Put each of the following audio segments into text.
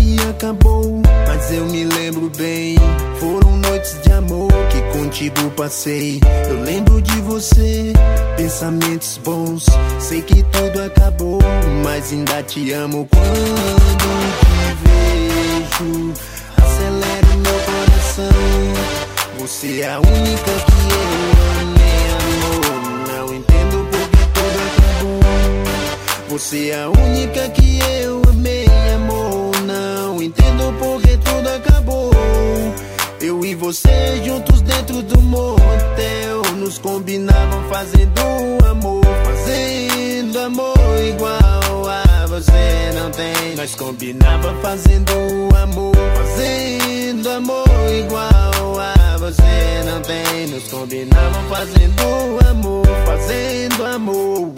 que acabou, mas eu me lembro bem. Foram noites de amor que contigo passei. Eu lembro de você, pensamentos bons. Sei que tudo acabou, mas ainda te amo. Quando te vejo, acelera o meu coração. Você é a única que eu amei, amor. Não entendo por que tudo acabou. Você é a única que eu amei, amor. Não entendo por que tudo acabou. Eu e você juntos dentro do motel, nos combinavam fazendo amor. Fazendo amor igual a você não tem. Nós combinava fazendo amor. Fazendo amor igual a você não tem. Nos combinavam fazendo amor. Fazendo amor.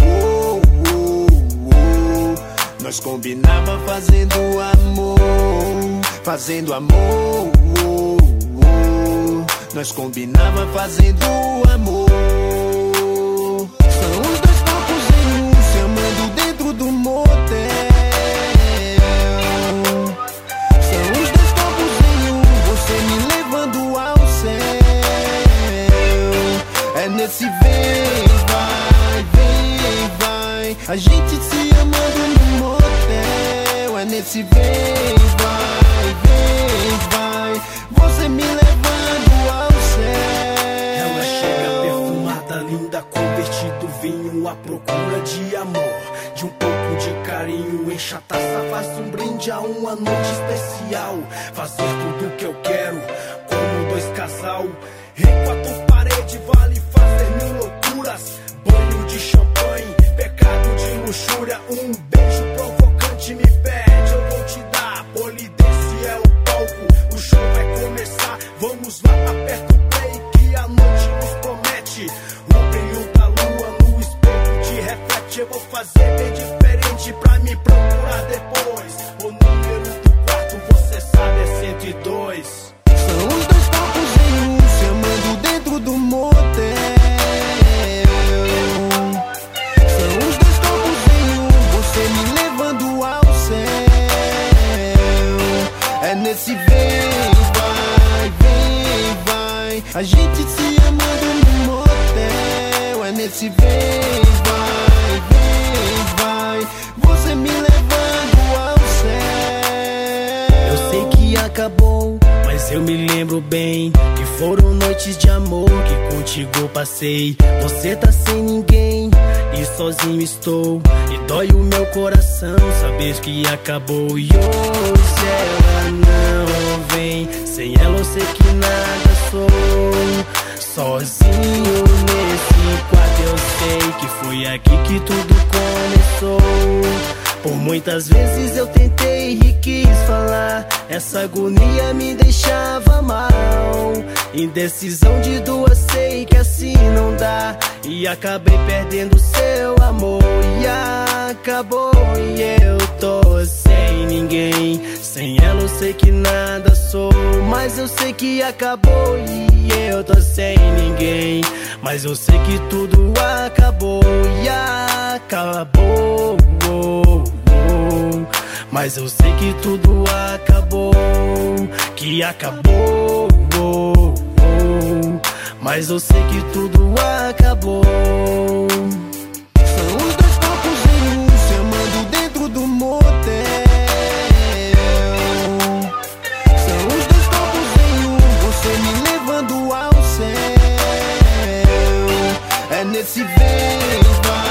Nós combinava fazendo amor. Fazendo amor. Nós combinava fazendo amor. São os dois corpos em um, se amando dentro do motel. São os dois corpos em um, você me levando ao céu. É nesse vem, vai, a gente se amando no motel. É nesse vem, vai, você me levando ao céu. Ela chega perfumada, linda, convertido vinho, à procura de amor, de um pouco de carinho. Enche a taça, faz um brinde a uma noite especial. Fazer tudo que eu quero, como dois casal. Em quatro paredes vale fazer mil loucuras. Banho de champanhe, pecado de luxúria. Um beijo provocante me pede, eu vou te dar. Polidense é o palco, o show vai começar. Vamos lá, aperta o play que a noite nos promete. O brilho da lua no espelho te reflete. Eu vou fazer bem diferente pra me procurar depois. O número do quarto, você sabe, é 102. São os dois corpos em um, se amando dentro do motel. São os dois corpos em um, você me levando ao céu. É nesse vem, vai, a gente se amando no motel. É nesse vem, vai, você me levando ao céu. Eu sei que acabou, mas eu me lembro bem que foram noites de amor que contigo passei. Você tá sem ninguém e sozinho estou, e dói o meu coração saber que acabou. E hoje ela não vem, sem ela eu sei que nada sou. Sozinho nesse quarto eu sei que foi aqui que tudo começou. Por muitas vezes eu tentei e quis falar, essa agonia me deixava mal. Indecisão de duas, sei que assim não dá, e acabei perdendo seu amor. E acabou e eu tô sem ninguém. Sem ela eu sei que nada sou, mas eu sei que acabou e eu tô sem ninguém. Mas eu sei que tudo acabou e acabou. Mas eu sei que tudo acabou, que acabou. Mas eu sei que tudo acabou. São os dois corpos em um, se amando dentro do motel. São os dois corpos em um, você me levando ao céu. É nesse vem,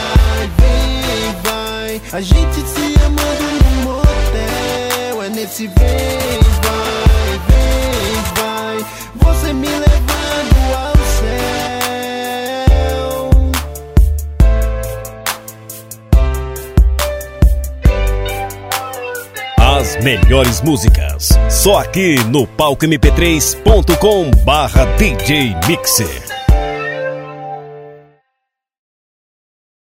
vai, a gente se amando no motel. É nesse vem, vai, você me levando ao céu. As melhores músicas, só aqui no palcomp3.com/DJ Mixer.